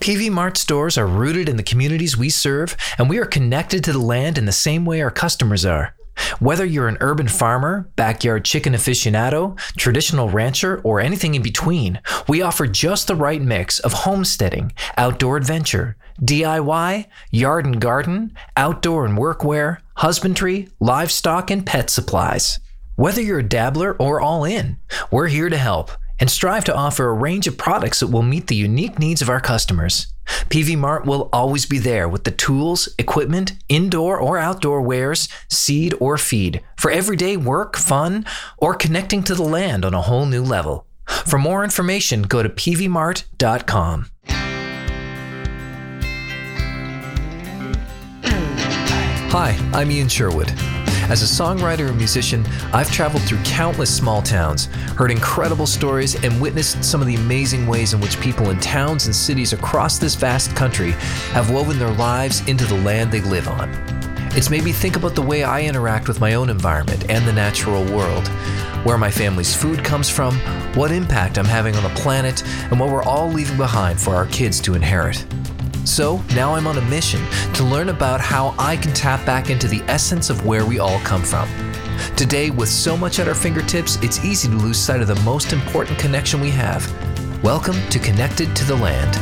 PV Mart stores are rooted in the communities we serve, and we are connected to the land in the same way our customers are. Whether you're an urban farmer, backyard chicken aficionado, traditional rancher, or anything in between, we offer just the right mix of homesteading, outdoor adventure, DIY, yard and garden, outdoor and workwear, husbandry, livestock, and pet supplies. Whether you're a dabbler or all in, we're here to help and strive to offer a range of products that will meet the unique needs of our customers. PV Mart will always be there with the tools, equipment, indoor or outdoor wares, seed or feed, for everyday work, fun, or connecting to the land on a whole new level. For more information, go to pvmart.com. Hi, I'm Ian Sherwood. As a songwriter and musician, I've traveled through countless small towns, heard incredible stories, and witnessed some of the amazing ways in which people in towns and cities across this vast country have woven their lives into the land they live on. It's made me think about the way I interact with my own environment and the natural world, where my family's food comes from, what impact I'm having on the planet, and what we're all leaving behind for our kids to inherit. So now I'm on a mission to learn about how I can tap back into the essence of where we all come from. Today, with so much at our fingertips, it's easy to lose sight of the most important connection we have. Welcome to Connected to the Land.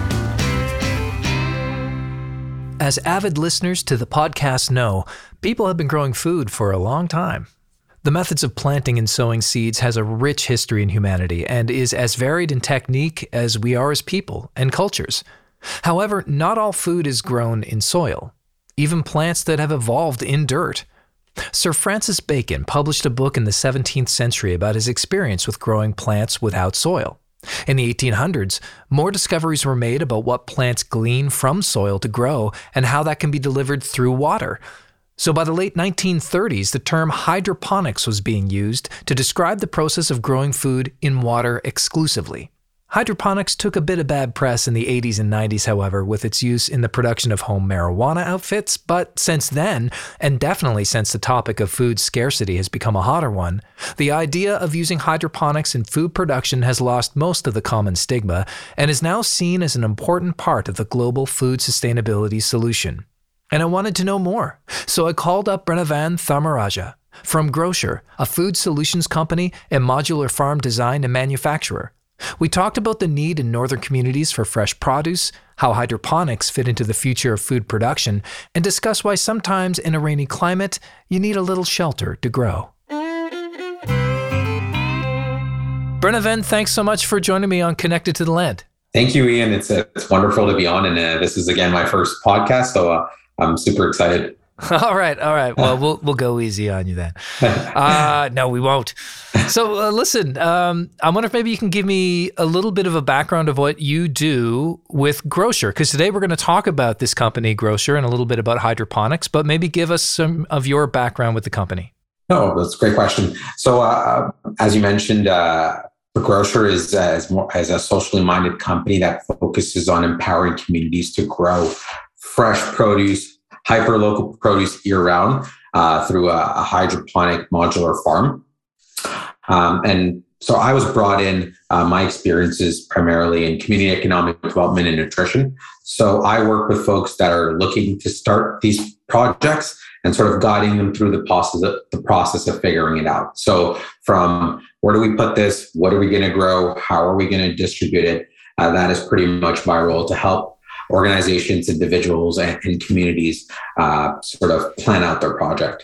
As avid listeners to the podcast know, people have been growing food for a long time. The methods of planting and sowing seeds has a rich history in humanity and is as varied in technique as we are as people and cultures. However, not all food is grown in soil, even plants that have evolved in dirt. Sir Francis Bacon published a book in the 17th century about his experience with growing plants without soil. In the 1800s, more discoveries were made about what plants glean from soil to grow and how that can be delivered through water. So by the late 1930s, the term hydroponics was being used to describe the process of growing food in water exclusively. Hydroponics took a bit of bad press in the 80s and 90s, however, with its use in the production of home marijuana outfits, but since then, and definitely since the topic of food scarcity has become a hotter one, the idea of using hydroponics in food production has lost most of the common stigma and is now seen as an important part of the global food sustainability solution. And I wanted to know more, so I called up Pranavan Thamaraja from Grocer, a food solutions company and modular farm design and manufacturer. We talked about the need in northern communities for fresh produce, how hydroponics fit into the future of food production, and discuss why sometimes in a rainy climate, you need a little shelter to grow. Pranavan, thanks so much for joining me on Connected to the Land. Thank you, Ian. It's wonderful to be on, and this is, again, my first podcast, so I'm super excited. All right. Well, we'll go easy on you then. No, we won't. So listen, I wonder if maybe you can give me a little bit of a background of what you do with Grocer, because today we're going to talk about this company, Grocer, and a little bit about hydroponics, but maybe give us some of your background with the company. Oh, that's a great question. So as you mentioned, Grocer is a socially minded company that focuses on empowering communities to grow fresh produce, hyper-local produce year-round through a hydroponic modular farm. And so I was brought in, my experiences primarily in community economic development and nutrition. So I work with folks that are looking to start these projects and sort of guiding them through the process of figuring it out. So from where do we put this? What are we going to grow? How are we going to distribute it? That is pretty much my role to help organizations, individuals, and communities sort of plan out their project.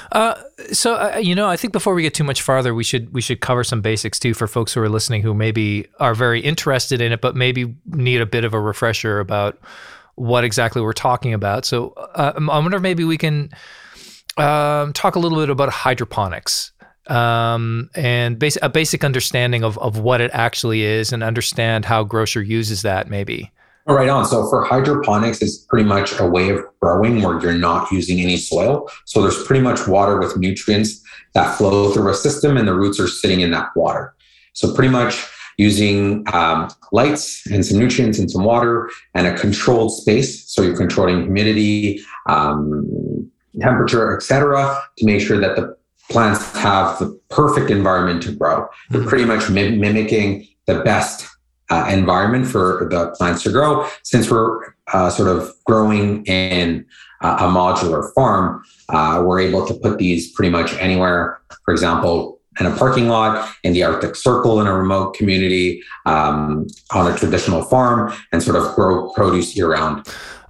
I think before we get too much farther, we should cover some basics too for folks who are listening who maybe are very interested in it, but maybe need a bit of a refresher about what exactly we're talking about. So I wonder if maybe we can talk a little bit about hydroponics. And a basic understanding of what it actually is and understand how Grocer uses that maybe. Right on. So for hydroponics, it's pretty much a way of growing where you're not using any soil. So there's pretty much water with nutrients that flow through a system and the roots are sitting in that water. So pretty much using lights and some nutrients and some water and a controlled space. So you're controlling humidity, temperature, etc., to make sure that the plants have the perfect environment to grow. You're pretty much mimicking the best environment for the plants to grow. Since we're sort of growing in a modular farm, we're able to put these pretty much anywhere. For example, in a parking lot, in the Arctic Circle, in a remote community, on a traditional farm, and sort of grow produce year round.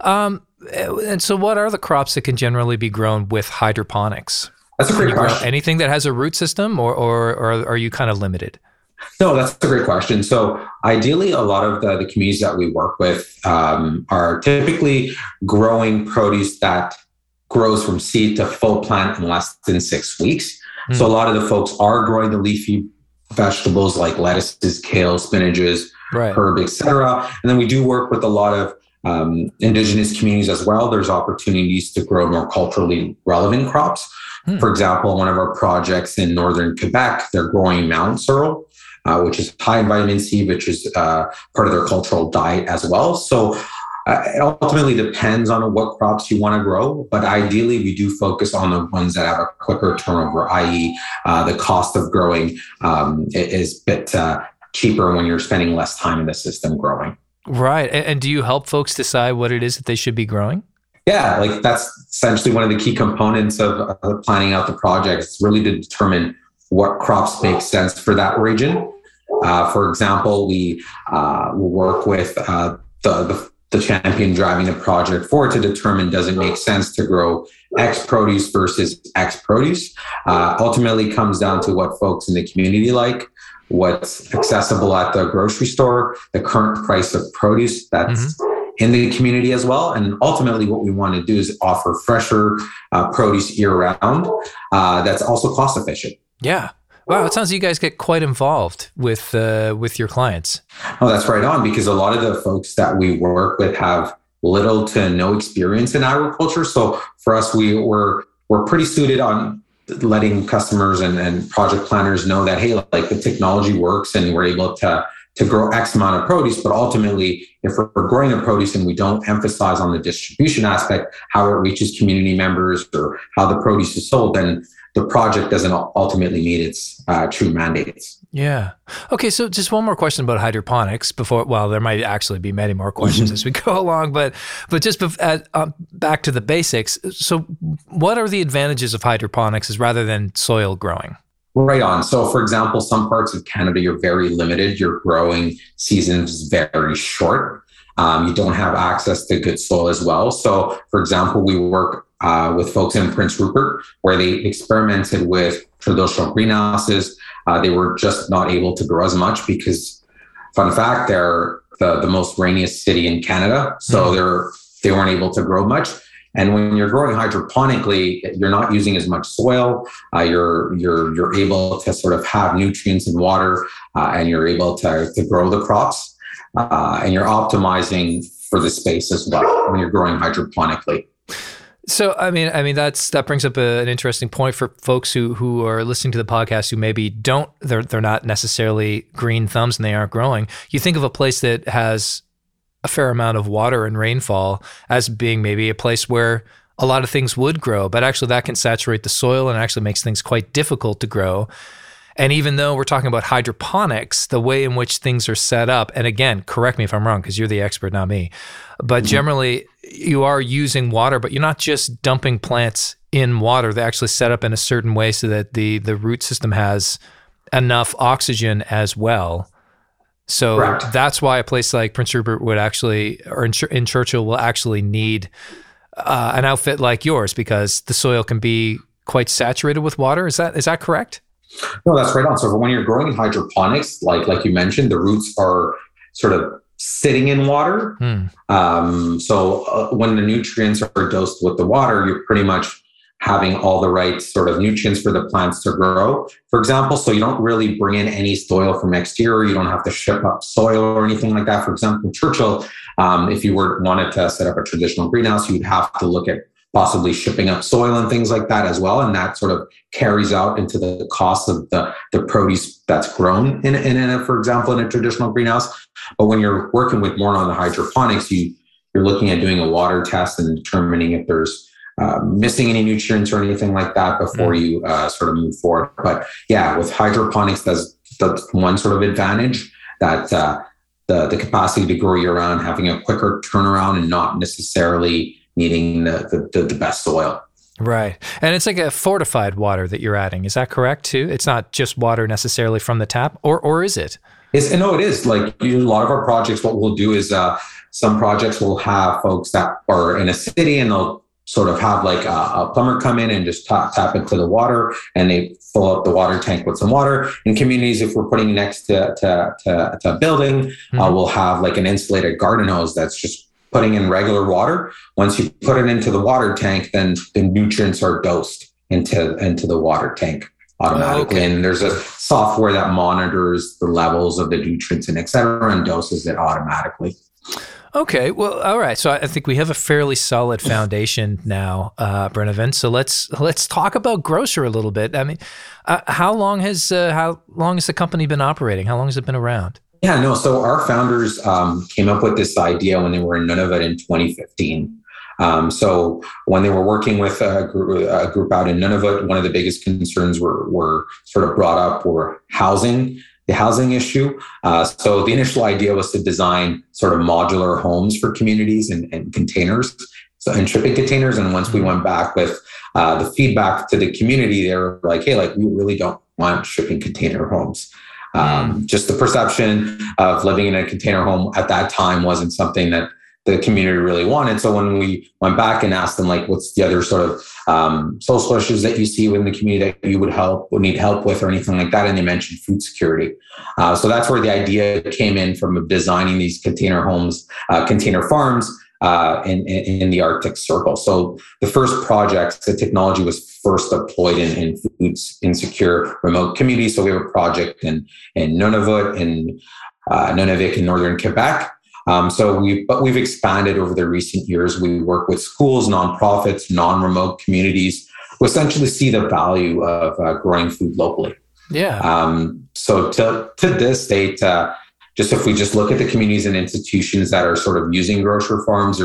And so what are the crops that can generally be grown with hydroponics? That's a great question. Anything that has a root system, or are you kind of limited? No, that's a great question. So ideally, a lot of the communities that we work with are typically growing produce that grows from seed to full plant in less than 6 weeks. So a lot of the folks are growing the leafy vegetables like lettuces, kale, spinaches, herb, etc. And then we do work with a lot of indigenous communities as well. There's opportunities to grow more culturally relevant crops. For example, one of our projects in northern Quebec, they're growing mountain sorrel, which is high in vitamin C, which is part of their cultural diet as well. So it ultimately depends on what crops you want to grow, but ideally we do focus on the ones that have a quicker turnover, i.e. The cost of growing is a bit cheaper when you're spending less time in the system growing. Right. And do you help folks decide what it is that they should be growing? Yeah, like that's essentially one of the key components of planning out the project. It's really to determine what crops make sense for that region. For example, we will work with the champion driving the project forward to determine, does it make sense to grow X produce versus X produce? Ultimately comes down to what folks in the community like, what's accessible at the grocery store, the current price of produce that's in the community as well. And ultimately what we want to do is offer fresher produce year round that's also cost efficient. Yeah. Wow, it sounds like you guys get quite involved with your clients. Oh, that's right on, because a lot of the folks that we work with have little to no experience in agriculture. So for us, we're pretty suited on letting customers and project planners know that, hey, like the technology works and we're able to grow X amount of produce. But ultimately, if we're growing a produce and we don't emphasize on the distribution aspect, how it reaches community members or how the produce is sold, then the project doesn't ultimately meet its true mandates. Yeah. Okay, so just one more question about hydroponics before, well, there might actually be many more questions as we go along, but just back to the basics. So what are the advantages of hydroponics as rather than soil growing? Right on. So for example, some parts of Canada, you're very limited. Your growing season is very short. You don't have access to good soil as well. So for example, we work with folks in Prince Rupert, where they experimented with traditional greenhouses. They were just not able to grow as much because, fun fact, they're the most rainiest city in Canada. So they weren't able to grow much. And when you're growing hydroponically, you're not using as much soil. You're able to sort of have nutrients and water, and you're able to grow the crops. And you're optimizing for the space as well when you're growing hydroponically. So, I mean, that brings up an interesting point for folks who are listening to the podcast who maybe they're not necessarily green thumbs and they aren't growing. You think of a place that has a fair amount of water and rainfall as being maybe a place where a lot of things would grow, but actually that can saturate the soil and actually makes things quite difficult to grow. And even though we're talking about hydroponics, the way in which things are set up, and again, correct me if I'm wrong, because you're the expert, not me, but generally you are using water, but you're not just dumping plants in water. They're actually set up in a certain way so that the root system has enough oxygen as well. So Correct. That's why a place like Prince Rupert would actually, or in Churchill will actually need an outfit like yours, because the soil can be quite saturated with water. Is that correct? No, that's right on. So when you're growing in hydroponics, like you mentioned, the roots are sort of sitting in water. So when the nutrients are dosed with the water, you're pretty much having all the right sort of nutrients for the plants to grow, for example. So you don't really bring in any soil from exterior. You don't have to ship up soil or anything like that. For example, in Churchill, if you wanted to set up a traditional greenhouse, you'd have to look at possibly shipping up soil and things like that as well. And that sort of carries out into the cost of the produce that's grown in a, for example, in a traditional greenhouse. But when you're working with more on the hydroponics, you're looking at doing a water test and determining if there's missing any nutrients or anything like that before you sort of move forward. But yeah, with hydroponics, that's one sort of advantage that the capacity to grow year round, having a quicker turnaround, and not necessarily needing the best soil. Right. And it's like a fortified water that you're adding. Is that correct too? It's not just water necessarily from the tap, or is it? No, it is. Like a lot of our projects, what we'll do is some projects will have folks that are in a city, and they'll sort of have like a plumber come in and just tap into the water, and they fill up the water tank with some water. In communities, if we're putting next to a building, we'll have like an insulated garden hose that's just putting in regular water. Once you put it into the water tank, then the nutrients are dosed into the water tank automatically. And there's a software that monitors the levels of the nutrients and et cetera, and doses it automatically. Okay, well, all right. So I think we have a fairly solid foundation now, Brenovan. So let's talk about Grocer a little bit. I mean, how long has the company been operating? How long has it been around? Yeah, no. So our founders came up with this idea when they were in Nunavut in 2015. So when they were working with a group out in Nunavut, one of the biggest concerns were sort of brought up were the housing issue. So the initial idea was to design sort of modular homes for communities and containers, and shipping containers. And once we went back with the feedback to the community, they were like, hey, like we really don't want shipping container homes. Just the perception of living in a container home at that time wasn't something that the community really wanted. So when we went back and asked them, like, what's the other sort of social issues that you see within the community that you would need help with or anything like that, and they mentioned food security. So that's where the idea came in from designing these container homes, container farms in the Arctic Circle. So the first projects, the technology was first deployed in food insecure remote communities. So we have a project in Nunavut, in Nunavik in northern Quebec. But we've expanded over the recent years. We work with schools, nonprofits, non-remote communities who essentially see the value of growing food locally. Yeah. So to this date, just if we just look at the communities and institutions that are sort of using Grocer farms,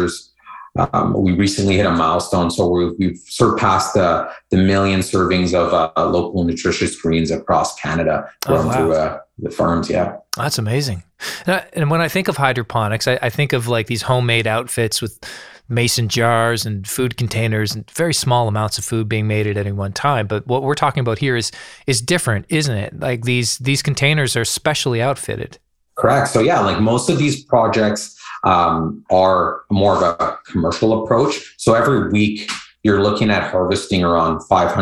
we recently hit a milestone. So we've surpassed the million servings of local nutritious greens across Canada grown through the farms. Yeah. That's amazing. And when I think of hydroponics, I think of like these homemade outfits with mason jars and food containers and very small amounts of food being made at any one time. But what we're talking about here is different, isn't it? Like these containers are specially outfitted. Correct. So yeah, like most of these projects are more of a commercial approach. So every week you're looking at harvesting around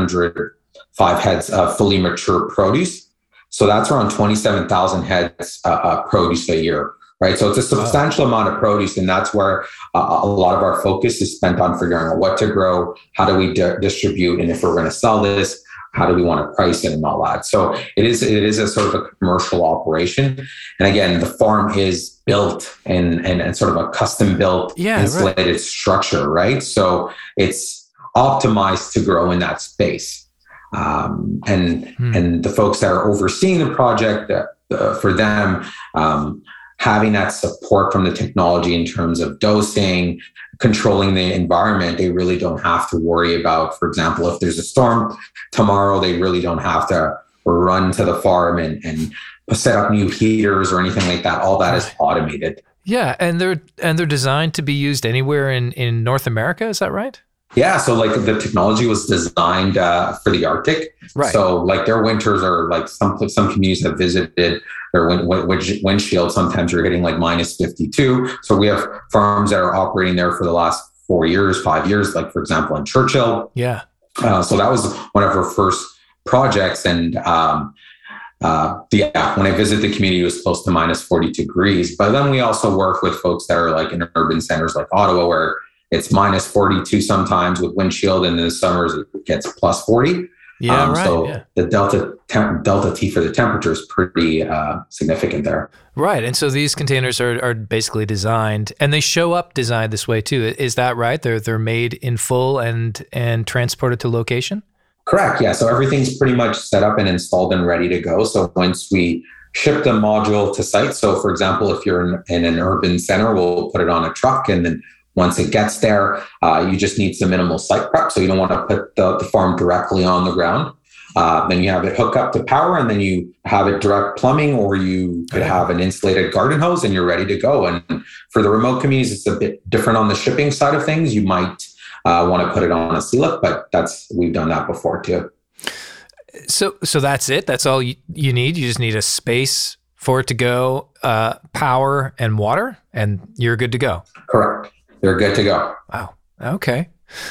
5 heads of fully mature produce. So that's around 27,000 heads of produce a year, right? So it's a substantial amount of produce, and that's where a lot of our focus is spent on figuring out what to grow, how do we distribute, and if we're going to sell this, how do we want to price it and all that. So it is a sort of a commercial operation. And again, the farm is built and sort of a custom built insulated structure, right? So it's optimized to grow in that space. And the folks that are overseeing the project, for them, having that support from the technology in terms of dosing, controlling the environment, they really don't have to worry about, for example, if there's a storm tomorrow, they really don't have to run to the farm and set up new heaters or anything like that. All that is automated. Yeah, and they're designed to be used anywhere in North America. Is that right? Yeah, so like the technology was designed for the Arctic. Right. So like their winters are like some communities have visited their windshield. Sometimes you're hitting like minus 52. So we have farms that are operating there for the last 5 years, like for example in Churchill. Yeah. So that was one of our first projects, and when I visit the community, it was close to minus 42 degrees. But then we also work with folks that are like in urban centers like Ottawa, where it's minus 42 sometimes with windshield, and in the summers it gets plus 40. Yeah, right. So the delta T for the temperature is pretty significant there. Right, and so these containers are basically designed, and they show up designed this way too. Is that right? They're made in full and transported to location? Correct. Yeah. So everything's pretty much set up and installed and ready to go. So once we ship the module to site, so for example, if you're in an urban center, we'll put it on a truck, and then once it gets there, you just need some minimal site prep. So you don't want to put the farm directly on the ground. Then you have it hook up to power, and then you have it direct plumbing, or you could have an insulated garden hose, and you're ready to go. And for the remote communities, it's a bit different on the shipping side of things. You might want to put it on a sea-lift, but we've done that before too. So that's it? That's all you need? You just need a space for it to go, power and water, and you're good to go? Correct. They're good to go. Wow. Okay.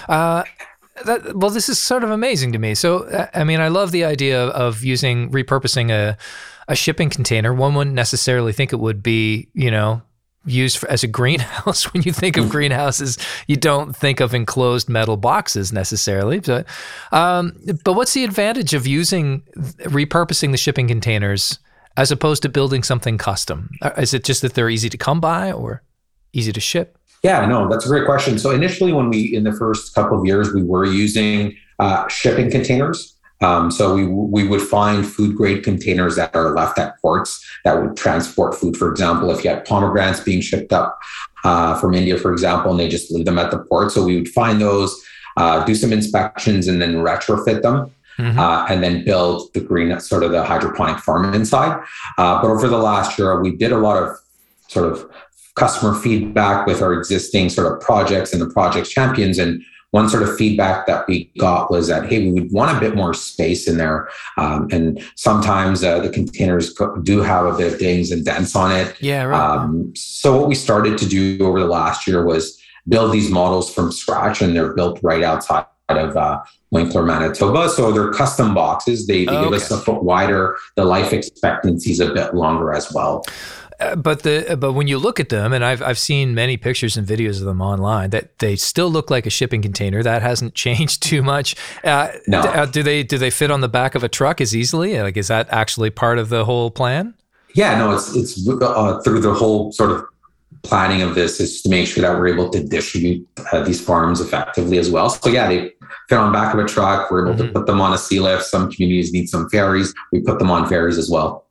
Well, this is sort of amazing to me. So, I mean, I love the idea of repurposing a shipping container. One wouldn't necessarily think it would be, used as a greenhouse. When you think of greenhouses, you don't think of enclosed metal boxes necessarily. But what's the advantage of repurposing the shipping containers as opposed to building something custom? Is it just that they're easy to come by or easy to ship? Yeah, no, that's a great question. So initially, in the first couple of years, we were using shipping containers. So we would find food grade containers that are left at ports that would transport food. For example, if you had pomegranates being shipped up from India, for example, and they just leave them at the port. So we would find those, do some inspections, and then retrofit them. And then build the hydroponic farm inside. But over the last year, we did a lot of sort of customer feedback with our existing sort of projects and the project champions. And one sort of feedback that we got was that, hey, we would want a bit more space in there. And sometimes the containers do have a bit of dings and dents on it. Yeah, right. So what we started to do over the last year was build these models from scratch, and they're built right outside of Winkler, Manitoba. So they're custom boxes. They give us a foot wider. The life expectancy is a bit longer as well. But when you look at them, and I've seen many pictures and videos of them online, that they still look like a shipping container. That hasn't changed too much. No. Do they fit on the back of a truck as easily? Like, is that actually part of the whole plan? Yeah, no, it's through the whole sort of planning of this is to make sure that we're able to distribute these farms effectively as well. So yeah, they fit on the back of a truck. We're able to put them on a sea lift. Some communities need some ferries. We put them on ferries as well.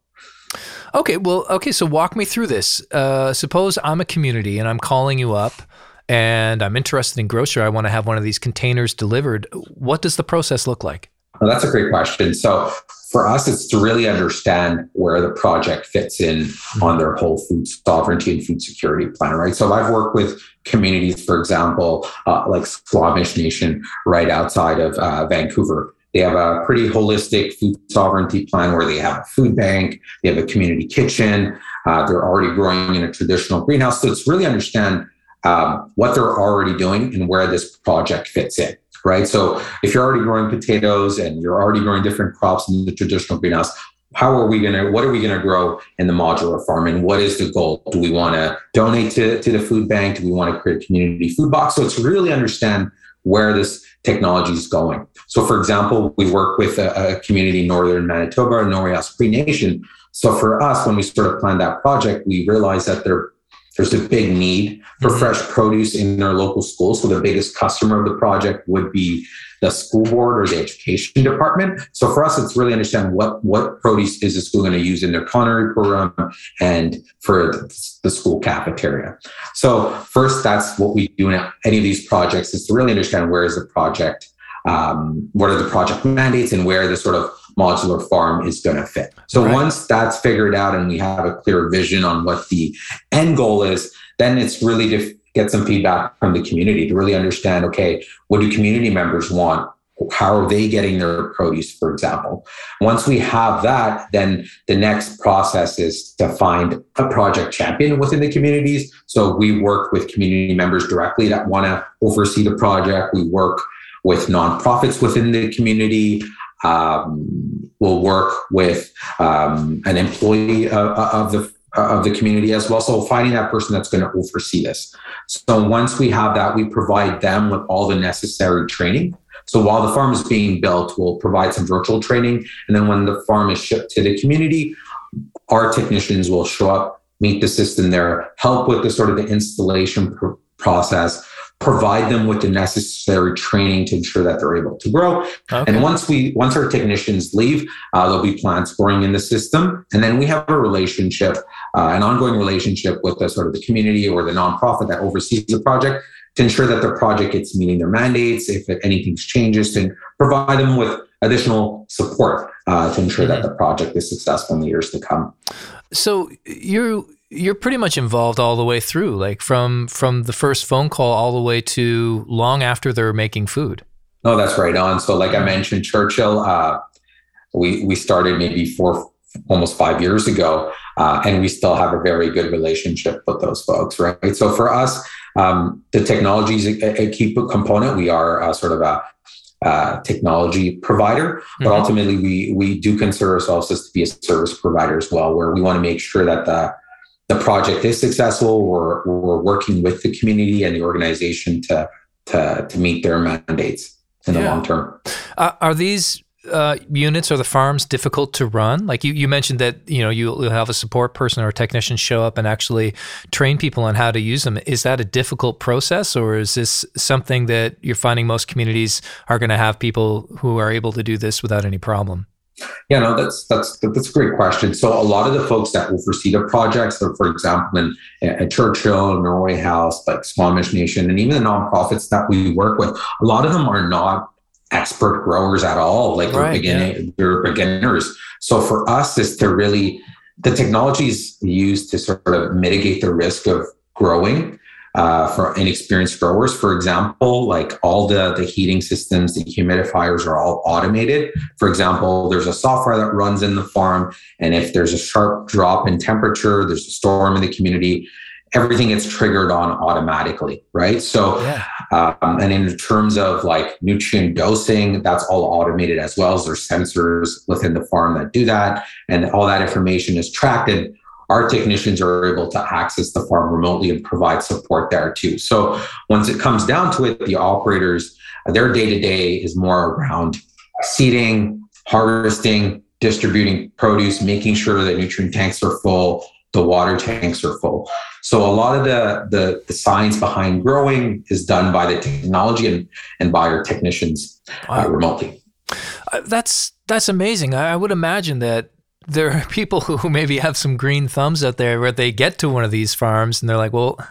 Okay. So walk me through this. Suppose I'm a community and I'm calling you up and I'm interested in grocery. I want to have one of these containers delivered. What does the process look like? Well, that's a great question. So for us, it's to really understand where the project fits in on their whole food sovereignty and food security plan, right? So I've worked with communities, for example, like Squamish Nation right outside of Vancouver. They have a pretty holistic food sovereignty plan where they have a food bank, they have a community kitchen, they're already growing in a traditional greenhouse. So it's really understand what they're already doing and where this project fits in, right? So if you're already growing potatoes and you're already growing different crops in the traditional greenhouse, what are we going to grow in the modular farm? And what is the goal? Do we want to donate to the food bank? Do we want to create a community food box? So it's really understand where this technology is going. So for example, we work with a community in northern Manitoba, Norias Cree Nation. So for us, when we sort of planned that project, we realized that there's a big need for fresh produce in their local schools. So the biggest customer of the project would be the school board or the education department. So for us, it's really understand what produce is the school going to use in their culinary program and for the school cafeteria. So first, that's what we do in any of these projects, is to really understand where is the project, what are the project mandates, and where the sort of modular farm is going to fit. So once that's figured out and we have a clear vision on what the end goal is, then it's really to get some feedback from the community to really understand, okay, what do community members want? How are they getting their produce, for example? Once we have that, then the next process is to find a project champion within the communities. So we work with community members directly that want to oversee the project. We work with nonprofits within the community. We'll work with an employee of the community as well. So finding that person that's going to oversee this. So once we have that, we provide them with all the necessary training. So while the farm is being built, we'll provide some virtual training. And then when the farm is shipped to the community, our technicians will show up, meet the system there, help with the sort of the installation process, provide them with the necessary training to ensure that they're able to grow. Okay. And once our technicians leave, there'll be plants growing in the system. And then we have a relationship, an ongoing relationship with the sort of the community or the nonprofit that oversees the project to ensure that the project gets meeting their mandates. If anything changes, to provide them with additional support to ensure that the project is successful in the years to come. So you're pretty much involved all the way through, like from the first phone call all the way to long after they're making food. No, that's right on. So like I mentioned, Churchill, we started maybe almost 5 years ago, and we still have a very good relationship with those folks, right? So for us, the technology is a key component. We are sort of a technology provider, but ultimately we do consider ourselves as to be a service provider as well, where we want to make sure that the project is successful. We're working with the community and the organization to meet their mandates in the long term. Are these units or the farms difficult to run? Like you mentioned that, you'll have a support person or a technician show up and actually train people on how to use them. Is that a difficult process, or is this something that you're finding most communities are going to have people who are able to do this without any problem? Yeah, no, that's a great question. So a lot of the folks that oversee the projects, so for example, in Churchill, Norway House, like Squamish Nation, and even the nonprofits that we work with, a lot of them are not expert growers at all. Like they're beginners. So for us is to really, the technology is used to sort of mitigate the risk of growing for inexperienced growers. For example, like all the heating systems, the humidifiers are all automated. For example, there's a software that runs in the farm, and if there's a sharp drop in temperature, there's a storm in the community, everything gets triggered on automatically, right? So, and in terms of like nutrient dosing, that's all automated as well. So there's sensors within the farm that do that, and all that information is tracked. And our technicians are able to access the farm remotely and provide support there too. So once it comes down to it, the operators, their day-to-day is more around seeding, harvesting, distributing produce, making sure that nutrient tanks are full, the water tanks are full. So a lot of the science behind growing is done by the technology and by our technicians remotely. That's amazing. I would imagine that there are people who maybe have some green thumbs out there where they get to one of these farms and they're like, well,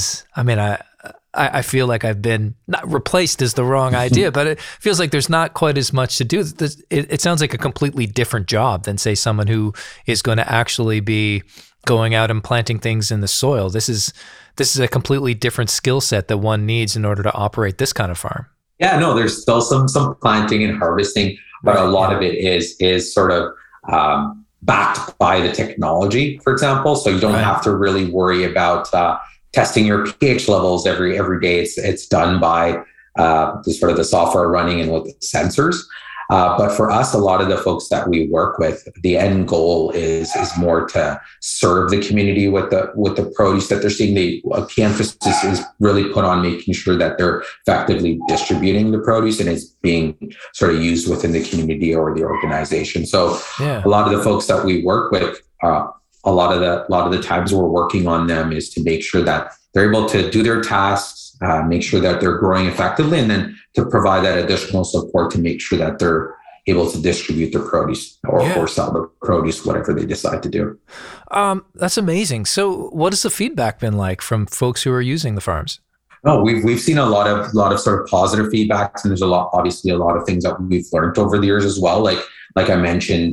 I feel like I've been, not replaced is the wrong idea, but it feels like there's not quite as much to do. It sounds like a completely different job than, say, someone who is going to actually be going out and planting things in the soil. This is a completely different skill set that one needs in order to operate this kind of farm. Yeah, no, there's still some planting and harvesting, but a lot of it is sort of backed by the technology, for example. So you don't have to really worry about testing your pH levels every day. It's done by the software running and with the sensors. But for us, a lot of the folks that we work with, the end goal is more to serve the community with the produce that they're seeing. The key emphasis is really put on making sure that they're effectively distributing the produce and it's being sort of used within the community or the organization. So a lot of the folks that we work with, a lot of the times we're working on them is to make sure that they're able to do their tasks, make sure that they're growing effectively, and then to provide that additional support to make sure that they're able to distribute their produce or sell the produce, whatever they decide to do. That's amazing. So what has the feedback been like from folks who are using the farms? No, we've seen a lot of sort of positive feedbacks, and there's obviously a lot of things that we've learned over the years as well. Like I mentioned,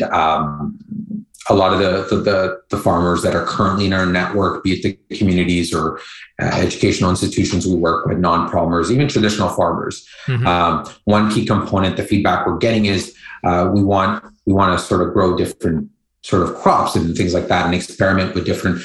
a lot of the farmers that are currently in our network, be it the communities or educational institutions we work with, non-farmers, even traditional farmers. One key component, the feedback we're getting is we want to sort of grow different sort of crops and things like that, and experiment with different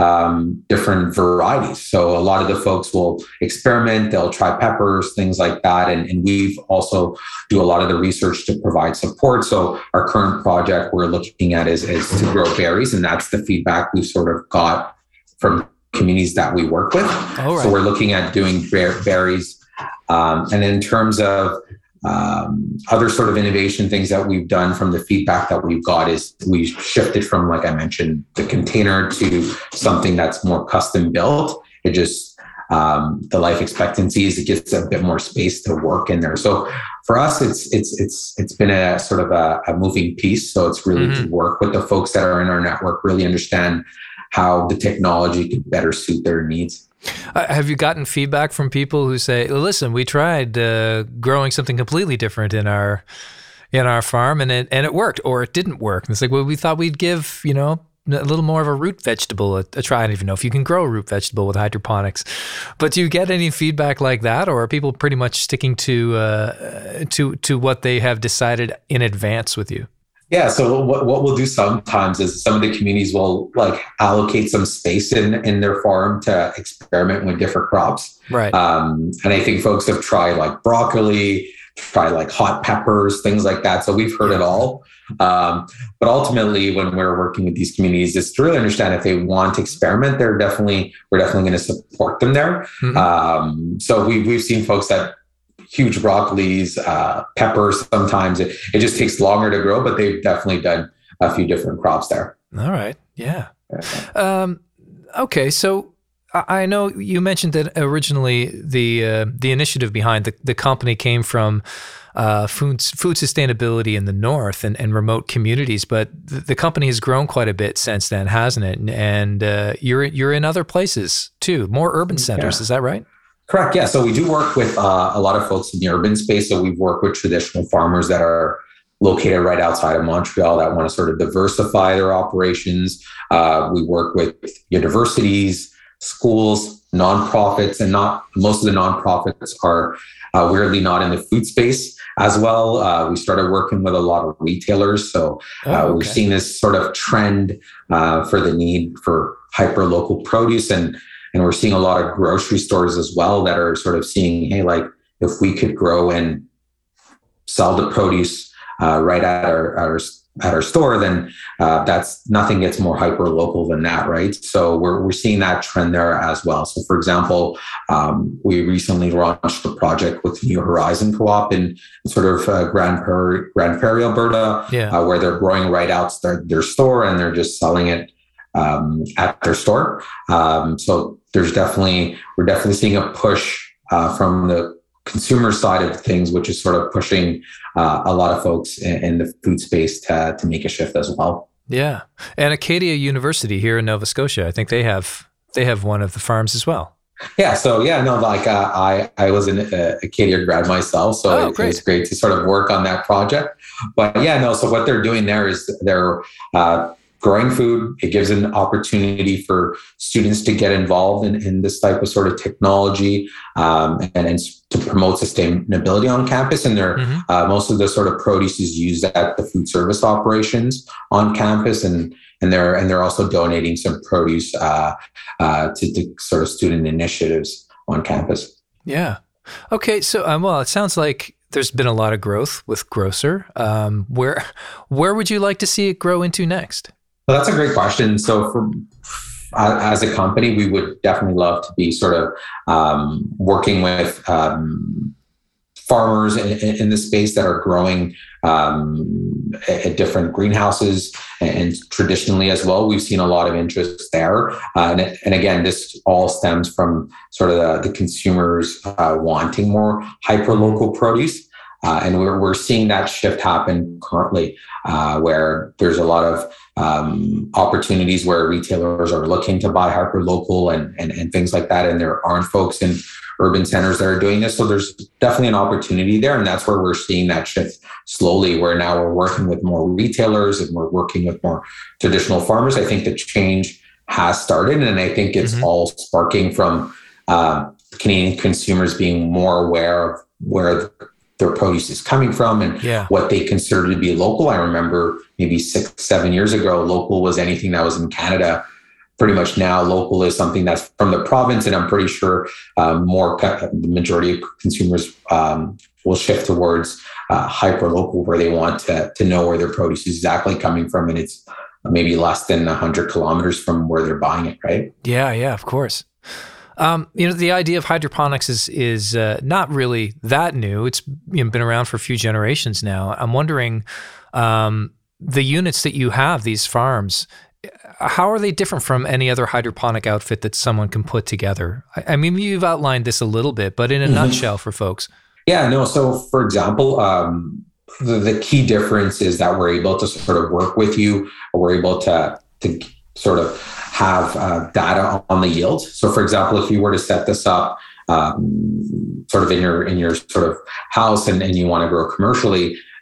varieties. So a lot of the folks will experiment, they'll try peppers, things like that. And we've also do a lot of the research to provide support. So our current project we're looking at is to grow berries. And that's the feedback we sort of got from communities that we work with. Right. So we're looking at doing berries. And in terms of other sort of innovation things that we've done from the feedback that we've got is we shifted from, like I mentioned, the container to something that's more custom built. It just, the life expectancy is it gets a bit more space to work in there. So for us, it's been a sort of a moving piece. So it's really to work with the folks that are in our network, really understand how the technology can better suit their needs. Have you gotten feedback from people who say, listen, we tried growing something completely different in our in our farm, and it worked, or it didn't work. And it's like, well, we thought we'd give, a little more of a root vegetable a try. I don't even know if you can grow a root vegetable with hydroponics. But do you get any feedback like that, or are people pretty much sticking to what they have decided in advance with you? Yeah. So what we'll do sometimes is some of the communities will allocate some space in their farm to experiment with different crops. Right. And I think folks have tried broccoli, tried hot peppers, things like that. So we've heard it all. But ultimately, when we're working with these communities, is to really understand if they want to experiment, we're definitely going to support them there. Mm-hmm. So we've seen folks that huge broccolis, peppers. Sometimes it just takes longer to grow, but they've definitely done a few different crops there. All right. Yeah. Okay. So I know you mentioned that originally the initiative behind the company came from food sustainability in the north and remote communities, but the company has grown quite a bit since then, hasn't it? And you're in other places too, more urban centers. Yeah. Is that right? Correct. Yeah. So we do work with a lot of folks in the urban space. So we've worked with traditional farmers that are located right outside of Montreal that want to sort of diversify their operations. We work with universities, schools, nonprofits, and most of the nonprofits are weirdly not in the food space as well. We started working with a lot of retailers. So we're seeing this sort of trend for the need for hyper-local produce. And we're seeing a lot of grocery stores as well that are sort of seeing, hey, if we could grow and sell the produce right at our store, then that's nothing gets more hyper local than that, right? So we're seeing that trend there as well. So for example, we recently launched a project with New Horizon Co-op in sort of Grand Prairie, Alberta, where they're growing right out their store and they're just selling it at their store. So we're definitely seeing a push from the consumer side of things, which is sort of pushing a lot of folks in the food space to make a shift as well. Yeah. And Acadia University here in Nova Scotia, I think they have one of the farms as well. Yeah. So I was an Acadia grad myself, so it was great to sort of work on that project. But so what they're doing there is they're growing food. It gives an opportunity for students to get involved in this type of sort of technology and to promote sustainability on campus. And most of the sort of produce is used at the food service operations on campus, and they're also donating some produce to sort of student initiatives on campus. Yeah. Okay. So it sounds like there's been a lot of growth with Grocer. Where would you like to see it grow into next? Well, that's a great question. So as a company, we would definitely love to be sort of working with farmers in the space that are growing at different greenhouses, and traditionally as well. We've seen a lot of interest there. And again, this all stems from sort of the consumers wanting more hyper-local produce. And we're seeing that shift happen currently, where there's a lot of opportunities where retailers are looking to buy hyper-local and things like that. And there aren't folks in urban centers that are doing this. So there's definitely an opportunity there. And that's where we're seeing that shift slowly, where now we're working with more retailers and we're working with more traditional farmers. I think the change has started, and I think it's all sparking from Canadian consumers being more aware of where their produce is coming from and what they consider to be local. I remember maybe 6-7 years ago, local was anything that was in Canada. Pretty much now, local is something that's from the province, and I'm pretty sure the majority of consumers will shift towards hyper local, where they want to know where their produce is exactly coming from, and it's maybe less than 100 kilometers from where they're buying it, right? Yeah, of course. The idea of hydroponics is not really that new. It's been around for a few generations now. I'm wondering, the units that you have, these farms, how are they different from any other hydroponic outfit that someone can put together? I mean, you've outlined this a little bit, but in a nutshell for folks. Yeah, no. So for example, the key difference is that we're able to sort of work with you, or we're able to sort of have data on the yield. So for example, if you were to set this up sort of in your sort of house and you want to grow commercially,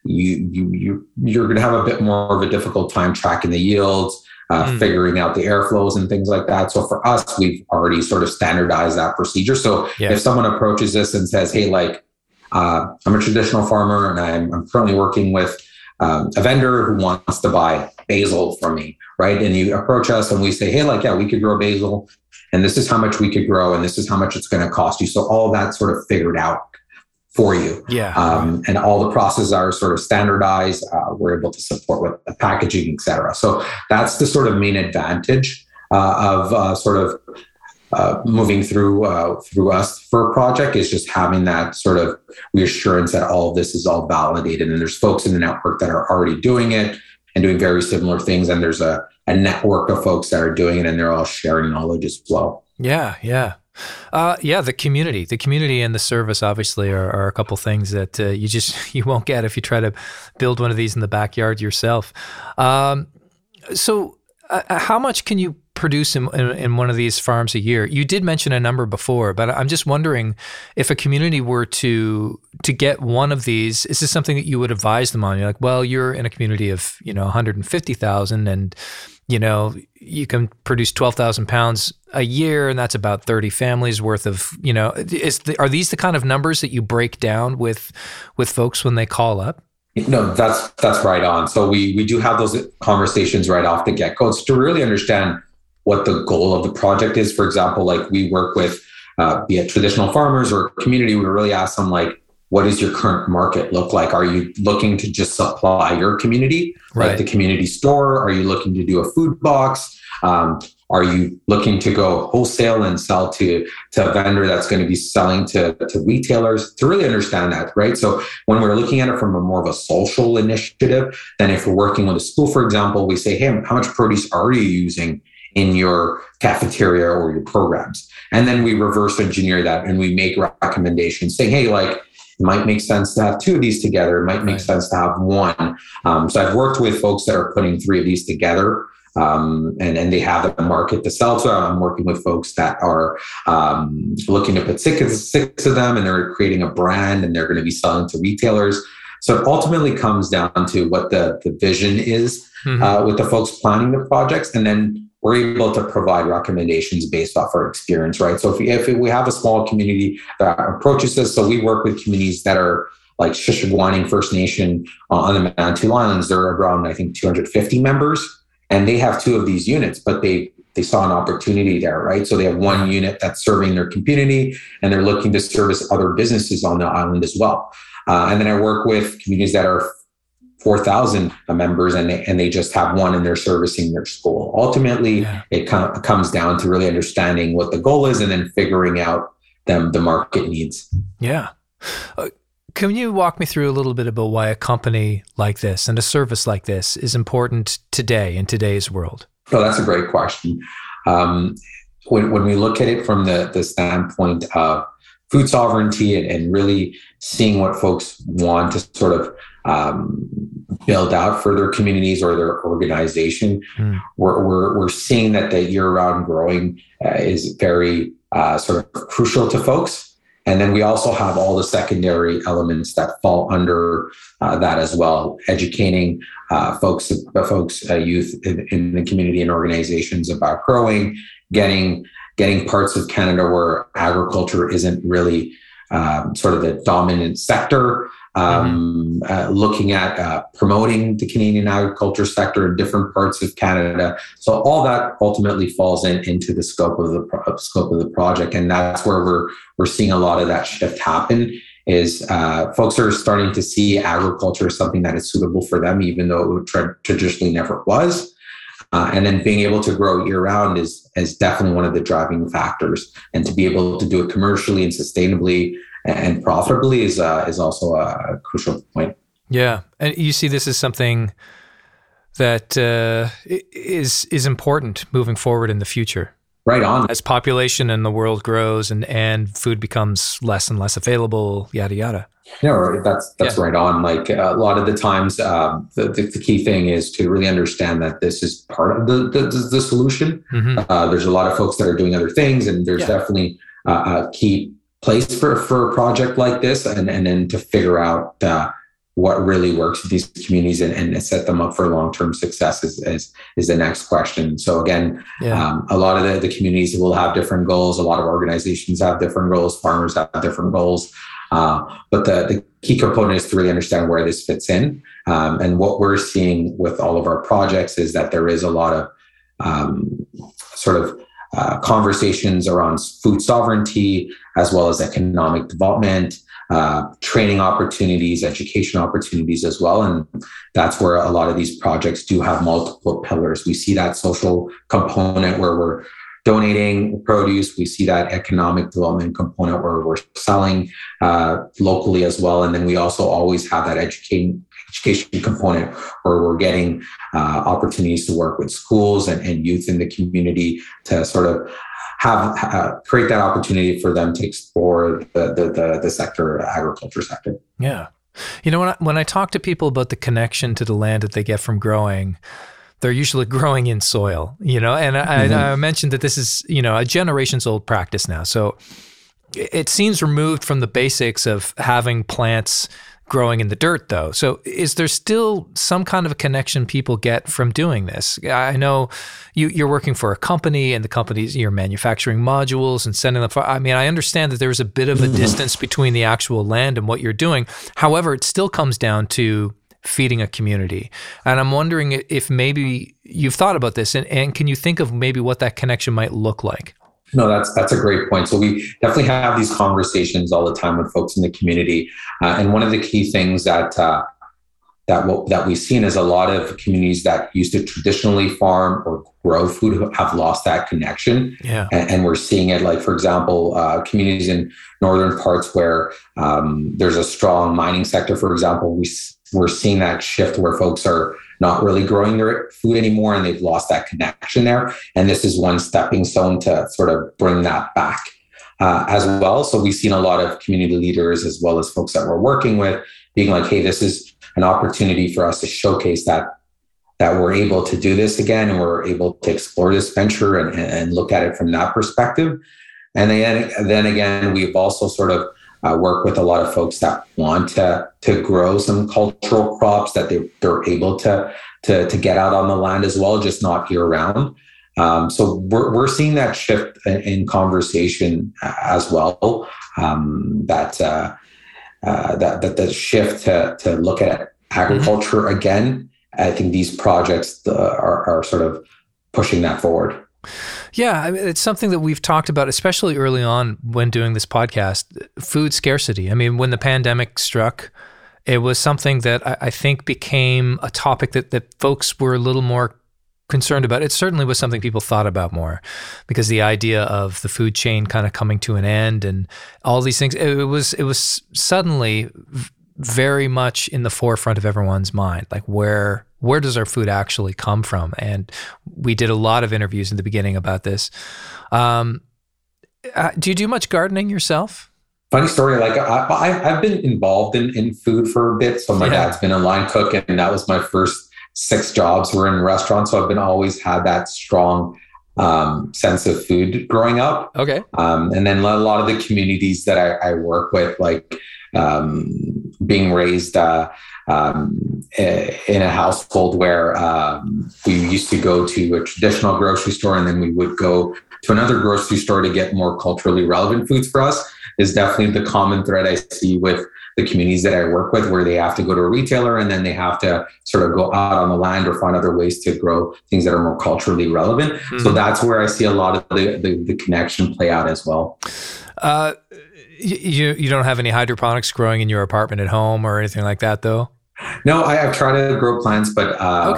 you're going to have a bit more of a difficult time tracking the yields, figuring out the airflows and things like that. So for us, we've already sort of standardized that procedure. So if someone approaches us and says, hey, like, I'm a traditional farmer and I'm currently working with a vendor who wants to buy basil from me, right? And you approach us and we say, hey, like, yeah, we could grow basil and this is how much we could grow and this is how much it's going to cost you. So all that sort of figured out for you. And all the processes are sort of standardized. We're able to support with the packaging, et cetera. So that's the sort of main advantage of sort of moving through us for a project, is just having that sort of reassurance that all of this is all validated. And there's folks in the network that are already doing it and doing very similar things. And there's a network of folks that are doing it and they're all sharing knowledge as well. Yeah. The community and the service obviously are a couple things that you won't get if you try to build one of these in the backyard yourself. So how much can you produce in one of these farms a year? You did mention a number before, but I'm just wondering if a community were to get one of these, is this something that you would advise them on? You're like, well, you're in a community of 150,000 and you can produce 12,000 pounds a year, and that's about 30 families worth of, are these the kind of numbers that you break down with folks when they call up? No, that's right on. So we do have those conversations right off the get-go. It's to really understand what the goal of the project is. For example, like we work with, be it traditional farmers or community, we really ask them, like, what does your current market look like? Are you looking to just supply your community, like the community store? Are you looking to do a food box? Are you looking to go wholesale and sell to a vendor that's going to be selling to retailers? To really understand that, right? So when we're looking at it from a more of a social initiative, then if we're working with a school, for example, we say, hey, how much produce are you using in your cafeteria or your programs? And then we reverse engineer that and we make recommendations saying, hey, like, it might make sense to have two of these together. It might make sense to have one. So I've worked with folks that are putting three of these together, and they have a market to sell to. I'm working with folks that are looking to put six of them, and they're creating a brand, and they're going to be selling to retailers. So it ultimately comes down to what the vision is with the folks planning the projects, and then we're able to provide recommendations based off our experience, right? So if we have a small community that approaches us, so we work with communities that are like Shishigwaning First Nation on the Manitoulin Islands. They're around, I think, 250 members, and they have two of these units, but they saw an opportunity there, right? So they have one unit that's serving their community, and they're looking to service other businesses on the island as well. And then I work with communities that are 4,000 members, and they just have one, and they're servicing their school. Ultimately, it comes down to really understanding what the goal is and then figuring out the market needs. Yeah. Can you walk me through a little bit about why a company like this and a service like this is important today in today's world? Oh, that's a great question. When we look at it from the standpoint of food sovereignty and really seeing what folks want to sort of build out for their communities or their organization, we're seeing that the year-round growing is very sort of crucial to folks. And then we also have all the secondary elements that fall under that as well, educating folks, youth in the community and organizations about growing, getting parts of Canada where agriculture isn't really sort of the dominant sector, looking at promoting the Canadian agriculture sector in different parts of Canada. So all that ultimately falls into the scope of the project, and that's where we're seeing a lot of that shift happen. Is folks are starting to see agriculture as something that is suitable for them, even though it traditionally never was. And then being able to grow year round is definitely one of the driving factors, and to be able to do it commercially and sustainably and profitably is also a crucial point. Yeah, and you see this as something that is important moving forward in the future. Right on. As population in the world grows and food becomes less and less available, yada yada. No, that's right on. Like a lot of the times, the key thing is to really understand that this is part of the solution. There's a lot of folks that are doing other things, and there's definitely a key place for a project like this, and then to figure out what really works with these communities and set them up for long-term success is the next question. So again, a lot of the communities will have different goals. A lot of organizations have different goals. Farmers have different goals. But the key component is to really understand where this fits in. And what we're seeing with all of our projects is that there is a lot of conversations around food sovereignty, as well as economic development, training opportunities, education opportunities as well. And that's where a lot of these projects do have multiple pillars. We see that social component where we're donating produce. We see that economic development component where we're selling locally as well. And then we also always have that education component where we're getting opportunities to work with schools and youth in the community to sort of create that opportunity for them to explore the agriculture sector. Yeah. When I talk to people about the connection to the land that they get from growing, they're usually growing in soil, and I mentioned that this is, a generations old practice now. So it seems removed from the basics of having plants growing in the dirt, though. So is there still some kind of a connection people get from doing this? I know you're working for a company, and the company's, you're manufacturing modules and sending them. I understand that there's a bit of a distance between the actual land and what you're doing. However, it still comes down to feeding a community. And I'm wondering if maybe you've thought about this, and can you think of maybe what that connection might look like? No, that's a great point. So we definitely have these conversations all the time with folks in the community. And one of the key things that we've seen is a lot of communities that used to traditionally farm or grow food have lost that connection. Yeah. And we're seeing it, like, for example, communities in northern parts where there's a strong mining sector, for example, we're seeing that shift where folks are not really growing their food anymore, and they've lost that connection there. And this is one stepping stone to sort of bring that back as well. So we've seen a lot of community leaders, as well as folks that we're working with, being like, hey, this is an opportunity for us to showcase that we're able to do this again, and we're able to explore this venture and look at it from that perspective. And then again, we've also sort of work with a lot of folks that want to grow some cultural crops that they're able to get out on the land as well, just not year round. So we're seeing that shift in conversation as well. That the shift to look at agriculture again. I think these projects are sort of pushing that forward. Yeah, it's something that we've talked about, especially early on when doing this podcast, food scarcity. When the pandemic struck, it was something that I think became a topic that folks were a little more concerned about. It certainly was something people thought about more, because the idea of the food chain kind of coming to an end and all these things, it was suddenly very much in the forefront of everyone's mind. Like, where does our food actually come from? And we did a lot of interviews in the beginning about this. Do you do much gardening yourself? Funny story. Like, I've been involved in food for a bit. So my dad's been a line cook, and that was my first 6 jobs were in restaurants. So I've always had that strong sense of food growing up. Okay. And then a lot of the communities that I work with, like being raised in a household where we used to go to a traditional grocery store, and then we would go to another grocery store to get more culturally relevant foods for us, is definitely the common thread I see with the communities that I work with, where they have to go to a retailer and then they have to sort of go out on the land or find other ways to grow things that are more culturally relevant. Mm-hmm. So that's where I see a lot of the connection play out as well. You don't have any hydroponics growing in your apartment at home or anything like that, though? No, I've tried to grow plants, but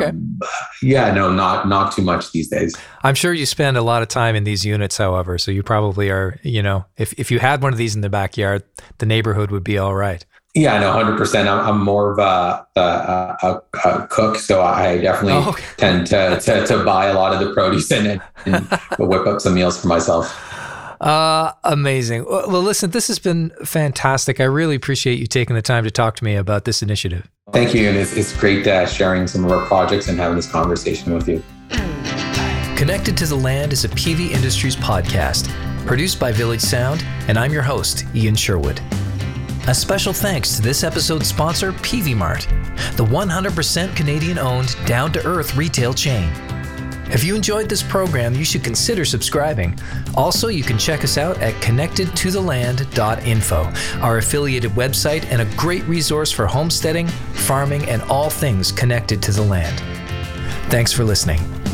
not too much these days. I'm sure you spend a lot of time in these units, however, so you probably are, if you had one of these in the backyard, the neighborhood would be all right. Yeah, no, 100%. I'm more of a cook, so I definitely tend to buy a lot of the produce and whip up some meals for myself. Amazing. Well, listen, this has been fantastic. I really appreciate you taking the time to talk to me about this initiative. Thank you. And it's great sharing some of our projects and having this conversation with you. Connected to the Land is a PV Industries podcast produced by Village Sound, and I'm your host, Ian Sherwood. A special thanks to this episode's sponsor, Peavey Mart, the 100% Canadian-owned, down-to-earth retail chain. If you enjoyed this program, you should consider subscribing. Also, you can check us out at connectedtotheland.info, our affiliated website and a great resource for homesteading, farming, and all things connected to the land. Thanks for listening.